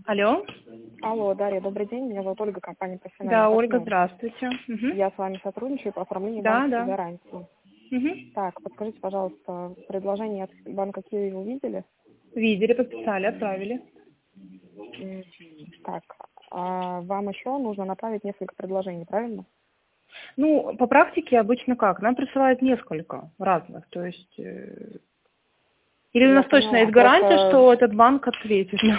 Алло. Алло, Дарья, добрый день. Меня зовут Ольга, компания Да, «Профессиональный Ольга, партнер». здравствуйте. Мгм. Я с вами сотрудничаю по оформлению Да, банковской да. гарантии. Мгм. Так, подскажите, пожалуйста, предложение от банка Киви увидели? Видели, подписали, отправили. Мгм. Так, а вам еще нужно направить несколько предложений, правильно? Ну, по практике обычно как? Нам присылают несколько разных. То есть, или у Я нас точно поняла. есть гарантия, Просто, что этот банк ответит нам.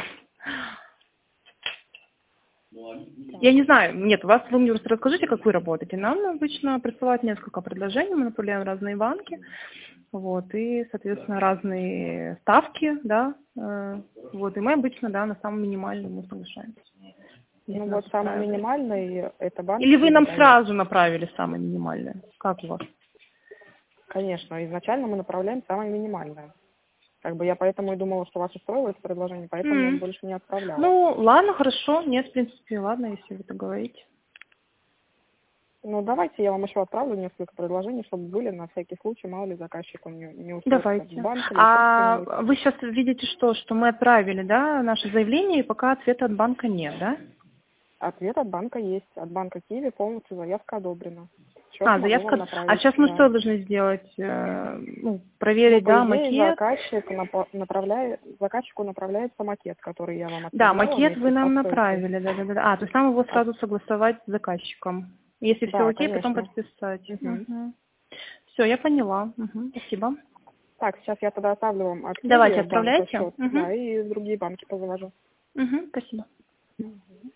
Я так, не знаю, нет, у вас, вы мне просто расскажите, как вы работаете. Нам обычно присылают несколько предложений, мы направляем в разные банки, вот, и, соответственно, разные ставки, да, вот, и мы обычно, да, на самом минимальном мы соглашаемся, если ну нас вот самый устраивает. минимальный, это банк Или вы Киви нам дает. сразу направили самое минимальное? Как у вас? Конечно, изначально мы направляем самое минимальное. Как бы я поэтому и думала, что вас устроило это предложение, поэтому М. больше не отправляла. Ну, ладно, хорошо, нет, в принципе, ладно, если вы так говорите. Ну, давайте я вам еще отправлю несколько предложений, чтобы были на всякий случай, мало ли заказчику не устроится в Давайте. банк или еще А что-нибудь. вы сейчас видите что мы отправили, да, наше заявление, и пока ответа от банка нет, да? Ответ от банка есть. От банка Киви полностью заявка одобрена. Счет А, могу вам заявка. А направить, сейчас мы да. что должны сделать? Ну, Ну, проверить, по да, идее, макет. заказчику направляется макет, который я вам Да, отправляла макет вы вместе со нам ссылкой. направили, да, да, да. А, то есть нам его А, сразу согласовать с заказчиком. Если все да, окей, потом конечно. подписать. Мгм. Все, я поняла. Спасибо. Так, сейчас я тогда оставлю вам от Давайте Киви банка отправляйте. счет, да, и другие банки позавожу. Спасибо. Мгм.